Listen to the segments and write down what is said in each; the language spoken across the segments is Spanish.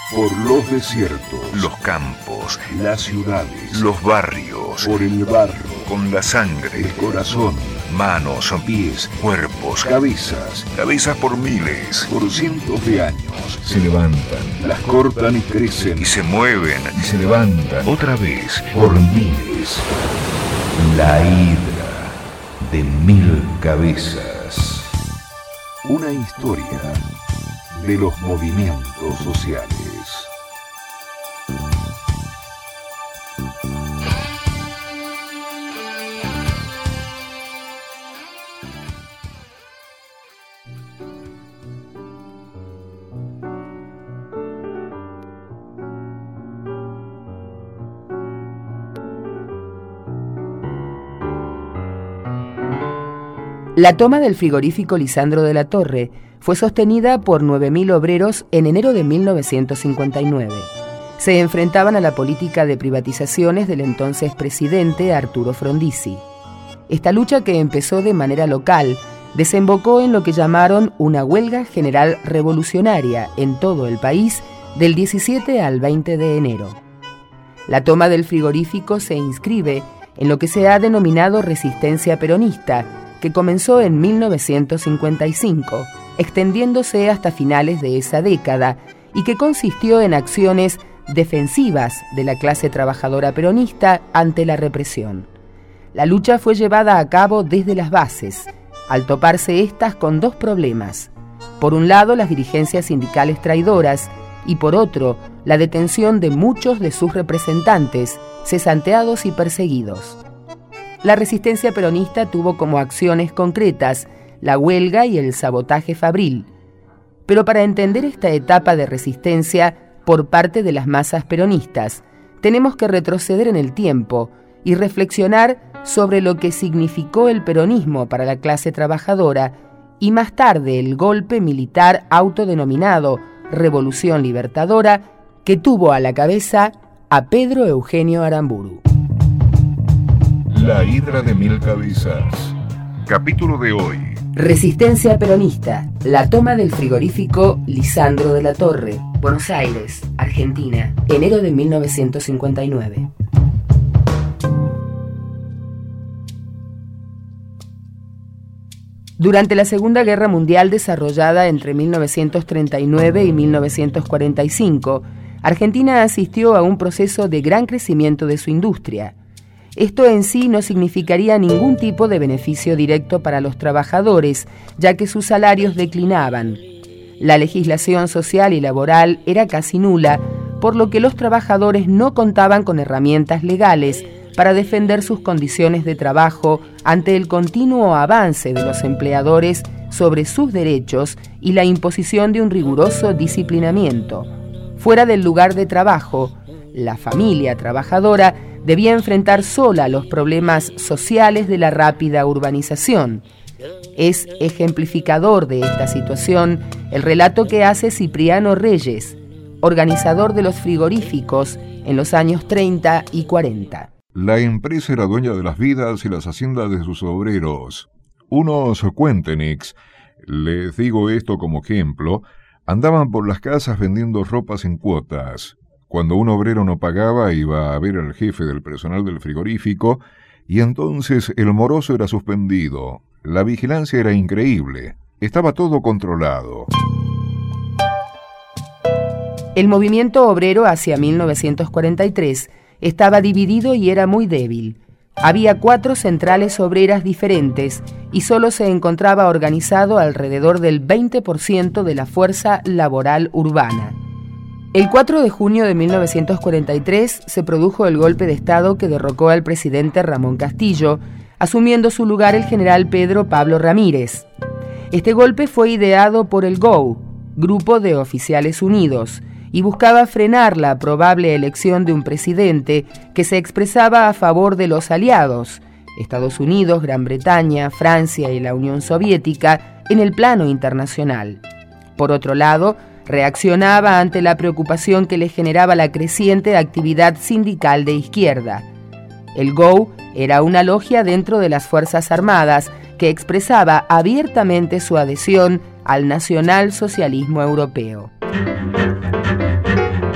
Por los desiertos, los campos, las ciudades, los barrios, por el barro, con la sangre, el corazón, manos, pies, cuerpos, cabezas por miles, por cientos de años. se levantan Las cortan y crecen y se mueven y se levantan otra vez por miles. La hidra de 1000 cabezas. Una historia de los movimientos sociales. La toma del frigorífico Lisandro de la Torre fue sostenida por 9.000 obreros en enero de 1959. Se enfrentaban a la política de privatizaciones del entonces presidente Arturo Frondizi. Esta lucha, que empezó de manera local, desembocó en lo que llamaron una huelga general revolucionaria en todo el país del 17 al 20 de enero. La toma del frigorífico se inscribe en lo que se ha denominado resistencia peronista, que comenzó en 1955, extendiéndose hasta finales de esa década y que consistió en acciones defensivas de la clase trabajadora peronista ante la represión. La lucha fue llevada a cabo desde las bases, al toparse estas con dos problemas: por un lado, las dirigencias sindicales traidoras, y por otro, la detención de muchos de sus representantes, cesanteados y perseguidos. La resistencia peronista tuvo como acciones concretas la huelga y el sabotaje fabril. Pero para entender esta etapa de resistencia por parte de las masas peronistas, tenemos que retroceder en el tiempo y reflexionar sobre lo que significó el peronismo para la clase trabajadora y más tarde el golpe militar autodenominado Revolución Libertadora, que tuvo a la cabeza a Pedro Eugenio Aramburu. La hidra de 1000 cabezas. Capítulo de hoy. Resistencia peronista, la toma del frigorífico Lisandro de la Torre, Buenos Aires, Argentina, enero de 1959. Durante la Segunda Guerra Mundial, desarrollada entre 1939 y 1945, Argentina asistió a un proceso de gran crecimiento de su industria. Esto en sí no significaría ningún tipo de beneficio directo para los trabajadores, ya que sus salarios declinaban. La legislación social y laboral era casi nula, por lo que los trabajadores no contaban con herramientas legales para defender sus condiciones de trabajo ante el continuo avance de los empleadores sobre sus derechos y la imposición de un riguroso disciplinamiento. Fuera del lugar de trabajo, la familia trabajadora debía enfrentar sola los problemas sociales de la rápida urbanización. Es ejemplificador de esta situación el relato que hace Cipriano Reyes, organizador de los frigoríficos en los años 30 y 40. La empresa era dueña de las vidas y las haciendas de sus obreros. Unos cuentenix, les digo esto como ejemplo, andaban por las casas vendiendo ropas en cuotas. Cuando un obrero no pagaba, iba a ver al jefe del personal del frigorífico y entonces el moroso era suspendido. La vigilancia era increíble. Estaba todo controlado. El movimiento obrero hacia 1943 estaba dividido y era muy débil. Había 4 centrales obreras diferentes y solo se encontraba organizado alrededor del 20% de la fuerza laboral urbana. El 4 de junio de 1943 se produjo el golpe de Estado que derrocó al presidente Ramón Castillo, asumiendo su lugar el general Pedro Pablo Ramírez. Este golpe fue ideado por el GOU, Grupo de Oficiales Unidos, y buscaba frenar la probable elección de un presidente que se expresaba a favor de los aliados, Estados Unidos, Gran Bretaña, Francia y la Unión Soviética, en el plano internacional. Por otro lado, reaccionaba ante la preocupación que le generaba la creciente actividad sindical de izquierda. El GOU era una logia dentro de las Fuerzas Armadas que expresaba abiertamente su adhesión al nacionalsocialismo europeo.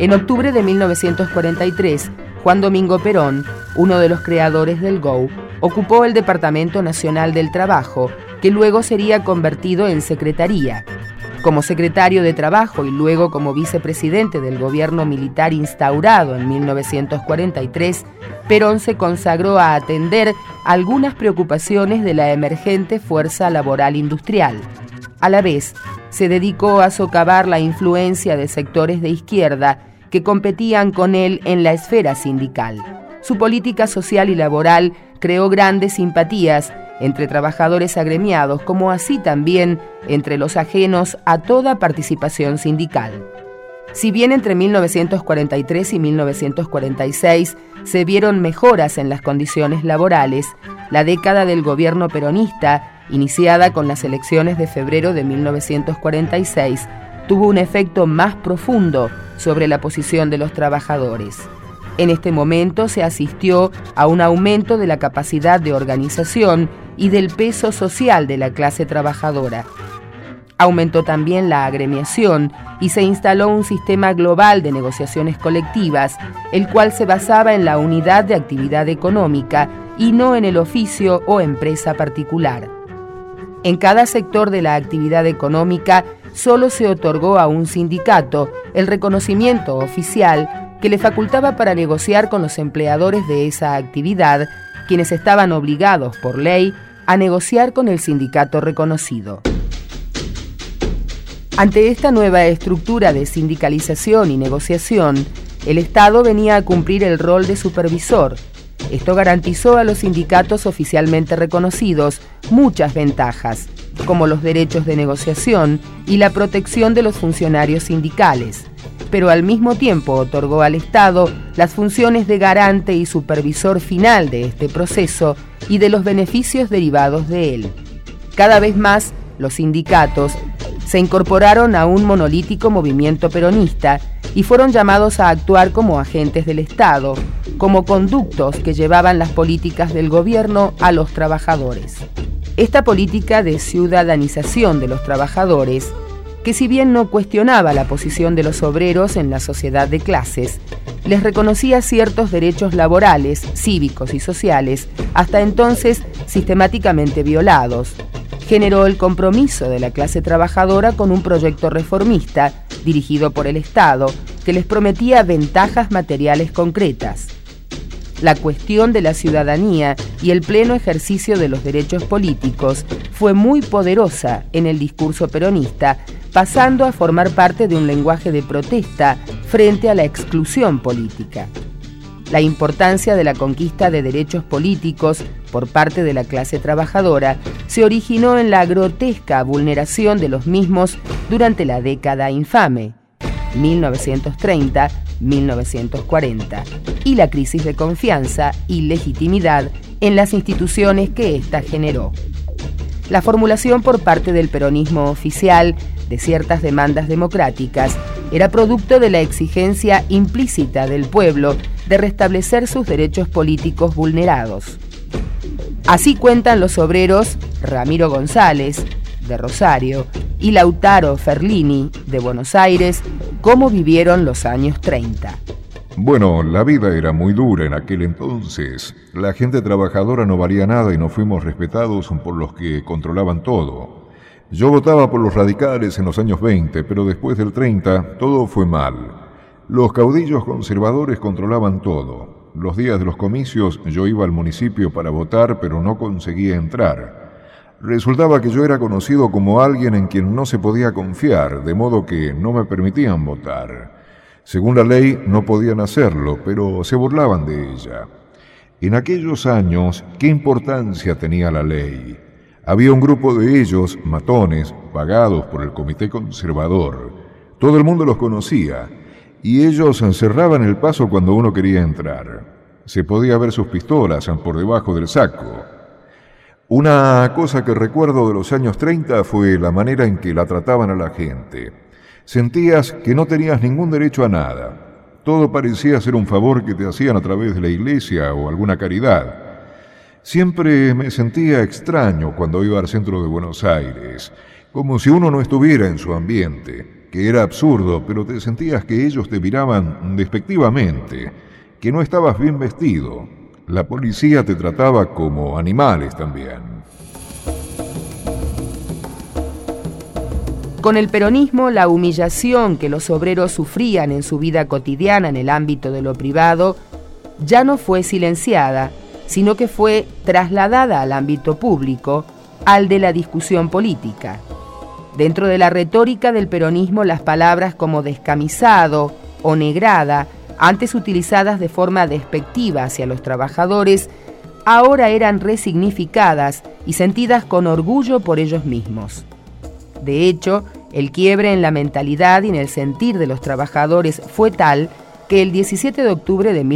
En octubre de 1943, Juan Domingo Perón, uno de los creadores del GO, ocupó el Departamento Nacional del Trabajo, que luego sería convertido en Secretaría. Como secretario de Trabajo y luego como vicepresidente del gobierno militar instaurado en 1943, Perón se consagró a atender algunas preocupaciones de la emergente fuerza laboral industrial. A la vez, se dedicó a socavar la influencia de sectores de izquierda que competían con él en la esfera sindical. Su política social y laboral creó grandes simpatías entre trabajadores agremiados, como así también entre los ajenos a toda participación sindical. Si bien entre 1943 y 1946 se vieron mejoras en las condiciones laborales, la década del gobierno peronista, iniciada con las elecciones de febrero de 1946, tuvo un efecto más profundo sobre la posición de los trabajadores. En este momento se asistió a un aumento de la capacidad de organización y del peso social de la clase trabajadora. Aumentó también la agremiación y se instaló un sistema global de negociaciones colectivas, el cual se basaba en la unidad de actividad económica y no en el oficio o empresa particular. En cada sector de la actividad económica solo se otorgó a un sindicato el reconocimiento oficial que le facultaba para negociar con los empleadores de esa actividad, quienes estaban obligados por ley a negociar con el sindicato reconocido. Ante esta nueva estructura de sindicalización y negociación, el Estado venía a cumplir el rol de supervisor. Esto garantizó a los sindicatos oficialmente reconocidos muchas ventajas, como los derechos de negociación y la protección de los funcionarios sindicales, pero al mismo tiempo otorgó al Estado las funciones de garante y supervisor final de este proceso y de los beneficios derivados de él. Cada vez más, los sindicatos se incorporaron a un monolítico movimiento peronista y fueron llamados a actuar como agentes del Estado, como conductos que llevaban las políticas del gobierno a los trabajadores. Esta política de ciudadanización de los trabajadores, que si bien no cuestionaba la posición de los obreros en la sociedad de clases, les reconocía ciertos derechos laborales, cívicos y sociales, hasta entonces sistemáticamente violados, generó el compromiso de la clase trabajadora con un proyecto reformista dirigido por el Estado que les prometía ventajas materiales concretas. La cuestión de la ciudadanía y el pleno ejercicio de los derechos políticos fue muy poderosa en el discurso peronista, pasando a formar parte de un lenguaje de protesta frente a la exclusión política. La importancia de la conquista de derechos políticos por parte de la clase trabajadora se originó en la grotesca vulneración de los mismos durante la década infame, 1930-1940, y la crisis de confianza y legitimidad en las instituciones que ésta generó. La formulación por parte del peronismo oficial de ciertas demandas democráticas era producto de la exigencia implícita del pueblo de restablecer sus derechos políticos vulnerados. Así cuentan los obreros Ramiro González, de Rosario, y Lautaro Ferlini, de Buenos Aires, cómo vivieron los años 30. Bueno, la vida era muy dura en aquel entonces. La gente trabajadora no valía nada y no fuimos respetados por los que controlaban todo. Yo votaba por los radicales en los años 20, pero después del 30 todo fue mal. Los caudillos conservadores controlaban todo. Los días de los comicios yo iba al municipio para votar, pero no conseguía entrar. Resultaba que yo era conocido como alguien en quien no se podía confiar, de modo que no me permitían votar. Según la ley no podían hacerlo, pero se burlaban de ella. En aquellos años, ¿qué importancia tenía la ley? Había un grupo de ellos, matones, pagados por el comité conservador. Todo el mundo los conocía, y ellos cerraban el paso cuando uno quería entrar. Se podía ver sus pistolas por debajo del saco. Una cosa que recuerdo de los años 30 fue la manera en que la trataban a la gente. Sentías que no tenías ningún derecho a nada. Todo parecía ser un favor que te hacían a través de la iglesia o alguna caridad. Siempre me sentía extraño cuando iba al centro de Buenos Aires, como si uno no estuviera en su ambiente. que era absurdo, pero te sentías que ellos te miraban despectivamente, que no estabas bien vestido. La policía te trataba como animales también. Con el peronismo, la humillación que los obreros sufrían en su vida cotidiana en el ámbito de lo privado ya no fue silenciada, sino que fue trasladada al ámbito público, al de la discusión política. Dentro de la retórica del peronismo, las palabras como descamisado o negrada, antes utilizadas de forma despectiva hacia los trabajadores, ahora eran resignificadas y sentidas con orgullo por ellos mismos. De hecho, el quiebre en la mentalidad y en el sentir de los trabajadores fue tal que el 17 de octubre de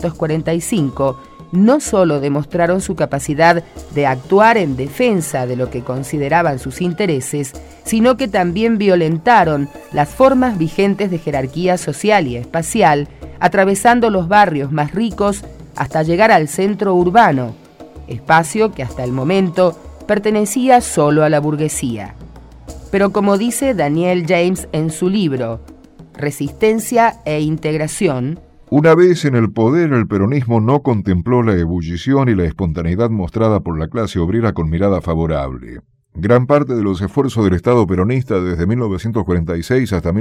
1945 no solo demostraron su capacidad de actuar en defensa de lo que consideraban sus intereses, sino que también violentaron las formas vigentes de jerarquía social y espacial, atravesando los barrios más ricos hasta llegar al centro urbano, espacio que hasta el momento pertenecía solo a la burguesía. Pero como dice Daniel James en su libro Resistencia e Integración, una vez en el poder, el peronismo no contempló la ebullición y la espontaneidad mostrada por la clase obrera con mirada favorable. Gran parte de los esfuerzos del Estado peronista desde 1946 hasta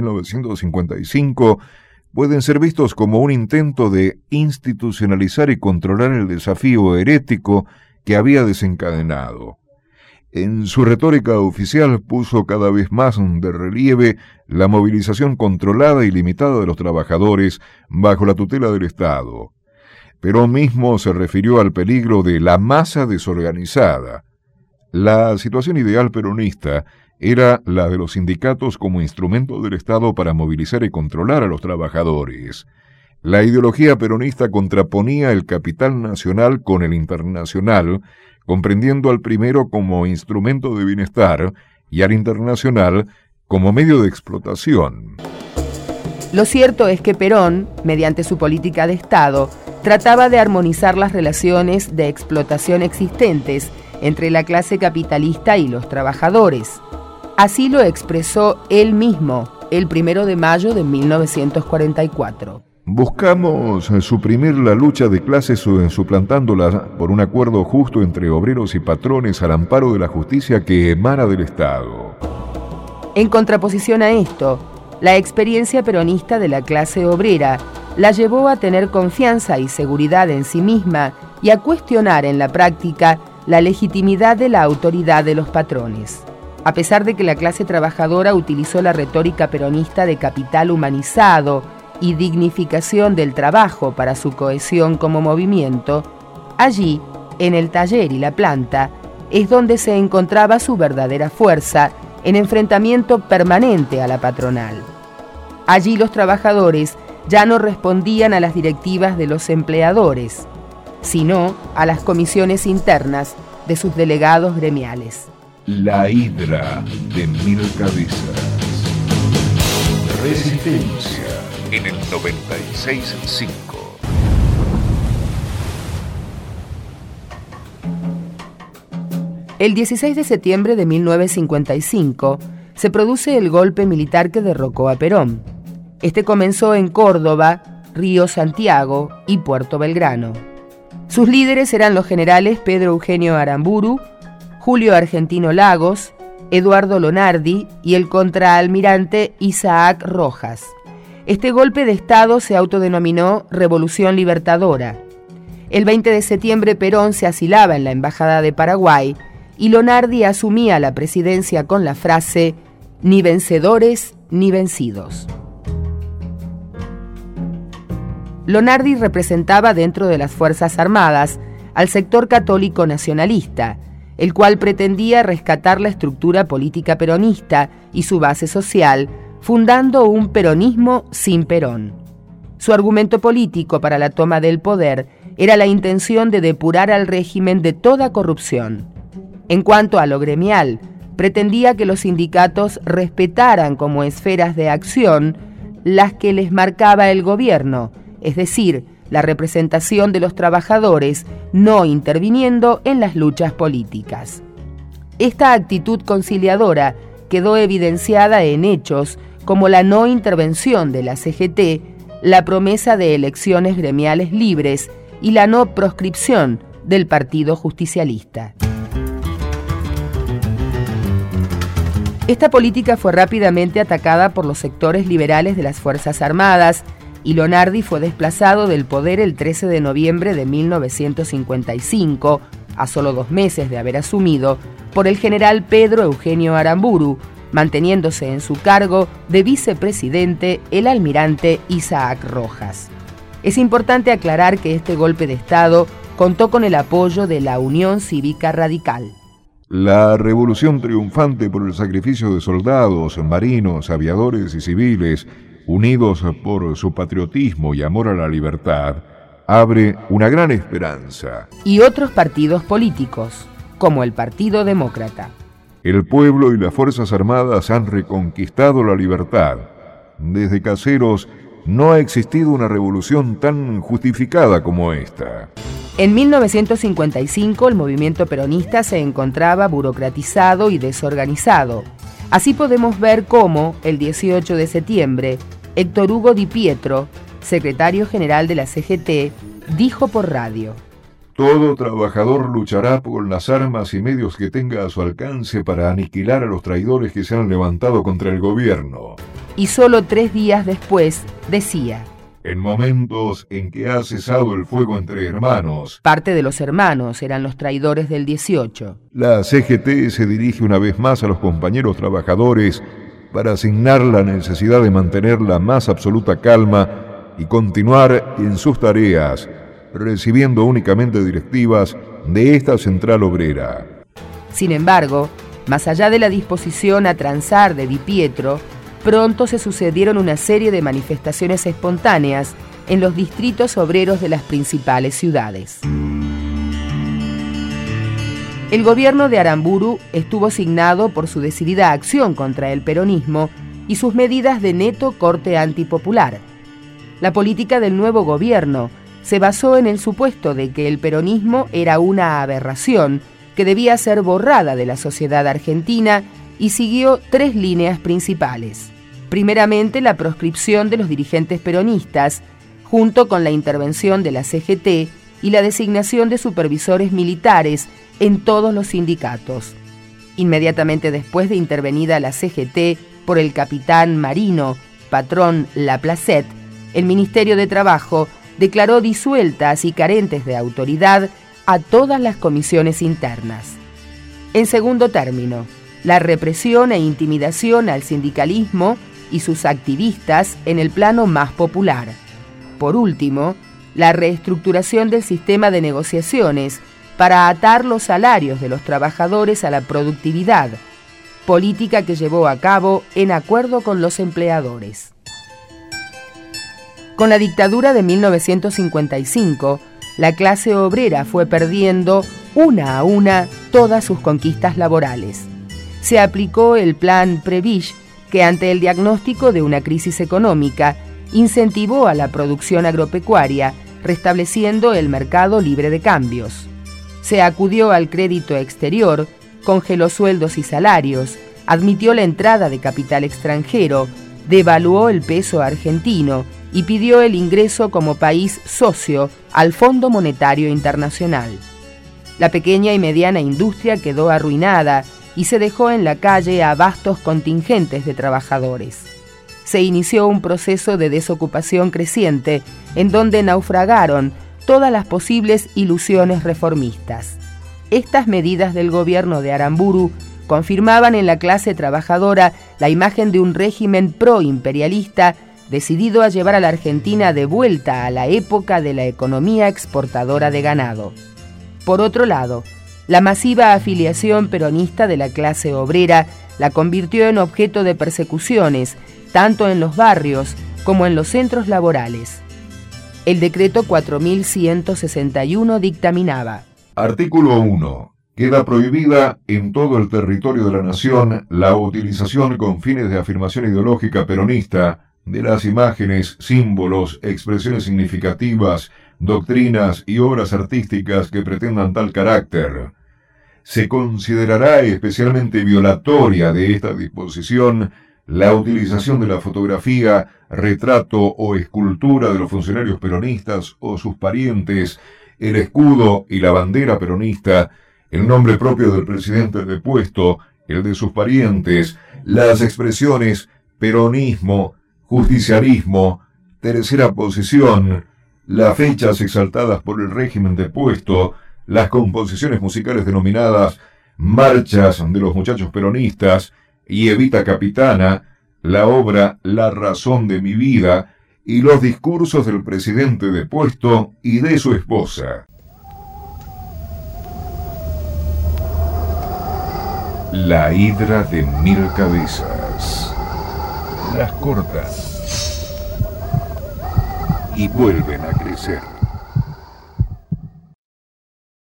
1955 pueden ser vistos como un intento de institucionalizar y controlar el desafío herético que había desencadenado. En su retórica oficial puso cada vez más de relieve la movilización controlada y limitada de los trabajadores bajo la tutela del Estado. Perón mismo se refirió al peligro de la masa desorganizada. La situación ideal peronista era la de los sindicatos como instrumento del Estado para movilizar y controlar a los trabajadores. La ideología peronista contraponía el capital nacional con el internacional, comprendiendo al primero como instrumento de bienestar y al internacional como medio de explotación. Lo cierto es que Perón, mediante su política de Estado, trataba de armonizar las relaciones de explotación existentes entre la clase capitalista y los trabajadores. Así lo expresó él mismo el 1 de mayo de 1944. Buscamos suprimir la lucha de clases suplantándola por un acuerdo justo entre obreros y patrones al amparo de la justicia que emana del Estado. En contraposición a esto, la experiencia peronista de la clase obrera la llevó a tener confianza y seguridad en sí misma y a cuestionar en la práctica la legitimidad de la autoridad de los patrones. A pesar de que la clase trabajadora utilizó la retórica peronista de capital humanizado y dignificación del trabajo para su cohesión como movimiento, allí, en el taller y la planta, es donde se encontraba su verdadera fuerza en enfrentamiento permanente a la patronal. Allí los trabajadores ya no respondían a las directivas de los empleadores, sino a las comisiones internas de sus delegados gremiales. La hidra de 1000 cabezas. Resistencia en el 96.5. El 16 de septiembre de 1955 se produce el golpe militar que derrocó a Perón. Este comenzó en Córdoba, Río Santiago y Puerto Belgrano. Sus líderes eran los generales Pedro Eugenio Aramburu, Julio Argentino Lagos, Eduardo Lonardi y el contraalmirante Isaac Rojas. Este golpe de Estado se autodenominó Revolución Libertadora. El 20 de septiembre Perón se asilaba en la Embajada de Paraguay y Lonardi asumía la presidencia con la frase «Ni vencedores ni vencidos». Lonardi representaba dentro de las Fuerzas Armadas al sector católico nacionalista, el cual pretendía rescatar la estructura política peronista y su base social, fundando un peronismo sin Perón. Su argumento político para la toma del poder era la intención de depurar al régimen de toda corrupción. En cuanto a lo gremial, pretendía que los sindicatos respetaran como esferas de acción las que les marcaba el gobierno, es decir, la representación de los trabajadores, no interviniendo en las luchas políticas. Esta actitud conciliadora quedó evidenciada en hechos como la no intervención de la CGT, la promesa de elecciones gremiales libres y la no proscripción del Partido Justicialista. Esta política fue rápidamente atacada por los sectores liberales de las Fuerzas Armadas y Lonardi fue desplazado del poder el 13 de noviembre de 1955, a solo 2 meses de haber asumido, por el general Pedro Eugenio Aramburu, manteniéndose en su cargo de vicepresidente el almirante Isaac Rojas. Es importante aclarar que este golpe de Estado contó con el apoyo de la Unión Cívica Radical. La revolución triunfante por el sacrificio de soldados, marinos, aviadores y civiles, unidos por su patriotismo y amor a la libertad, abre una gran esperanza. Y otros partidos políticos, como el Partido Demócrata. El pueblo y las Fuerzas Armadas han reconquistado la libertad. Desde Caseros no ha existido una revolución tan justificada como esta. En 1955 el movimiento peronista se encontraba burocratizado y desorganizado. Así podemos ver cómo, el 18 de septiembre, Héctor Hugo Di Pietro, secretario general de la CGT, dijo por radio: todo trabajador luchará con las armas y medios que tenga a su alcance para aniquilar a los traidores que se han levantado contra el gobierno. Y solo 3 días después decía: en momentos en que ha cesado el fuego entre hermanos. Parte de los hermanos eran los traidores del 18. La CGT se dirige una vez más a los compañeros trabajadores para asignar la necesidad de mantener la más absoluta calma y continuar en sus tareas, recibiendo únicamente directivas de esta central obrera. Sin embargo, más allá de la disposición a transar de Di Pietro, pronto se sucedieron una serie de manifestaciones espontáneas en los distritos obreros de las principales ciudades. El gobierno de Aramburu estuvo signado por su decidida acción contra el peronismo y sus medidas de neto corte antipopular. La política del nuevo gobierno se basó en el supuesto de que el peronismo era una aberración que debía ser borrada de la sociedad argentina y siguió 3 líneas principales. Primeramente, la proscripción de los dirigentes peronistas, junto con la intervención de la CGT y la designación de supervisores militares en todos los sindicatos. Inmediatamente después de intervenida la CGT por el capitán marino Patrón Laplacet, el Ministerio de Trabajo declaró disueltas y carentes de autoridad a todas las comisiones internas. En segundo término, la represión e intimidación al sindicalismo y sus activistas en el plano más popular. Por último, la reestructuración del sistema de negociaciones para atar los salarios de los trabajadores a la productividad, política que llevó a cabo en acuerdo con los empleadores. Con la dictadura de 1955, la clase obrera fue perdiendo una a una todas sus conquistas laborales. Se aplicó el plan Prebisch, que ante el diagnóstico de una crisis económica, incentivó a la producción agropecuaria, restableciendo el mercado libre de cambios. Se acudió al crédito exterior, congeló sueldos y salarios, admitió la entrada de capital extranjero, devaluó el peso argentino y pidió el ingreso como país socio al Fondo Monetario Internacional. La pequeña y mediana industria quedó arruinada y se dejó en la calle a vastos contingentes de trabajadores. Se inició un proceso de desocupación creciente en donde naufragaron todas las posibles ilusiones reformistas. Estas medidas del gobierno de Aramburu confirmaban en la clase trabajadora la imagen de un régimen proimperialista decidido a llevar a la Argentina de vuelta a la época de la economía exportadora de ganado. Por otro lado, la masiva afiliación peronista de la clase obrera la convirtió en objeto de persecuciones, tanto en los barrios como en los centros laborales. El decreto 4161 dictaminaba: Artículo 1. Queda prohibida en todo el territorio de la nación la utilización con fines de afirmación ideológica peronista de las imágenes, símbolos, expresiones significativas, doctrinas y obras artísticas que pretendan tal carácter. Se considerará especialmente violatoria de esta disposición la utilización de la fotografía, retrato o escultura de los funcionarios peronistas o sus parientes, el escudo y la bandera peronista, el nombre propio del presidente depuesto, el de sus parientes, las expresiones peronismo, justiciarismo, tercera posición, las fechas exaltadas por el régimen depuesto, las composiciones musicales denominadas marchas de los muchachos peronistas y Evita Capitana, la obra La razón de mi vida y los discursos del presidente depuesto y de su esposa. La hidra de 1000 cabezas. Las cortan y vuelven a crecer.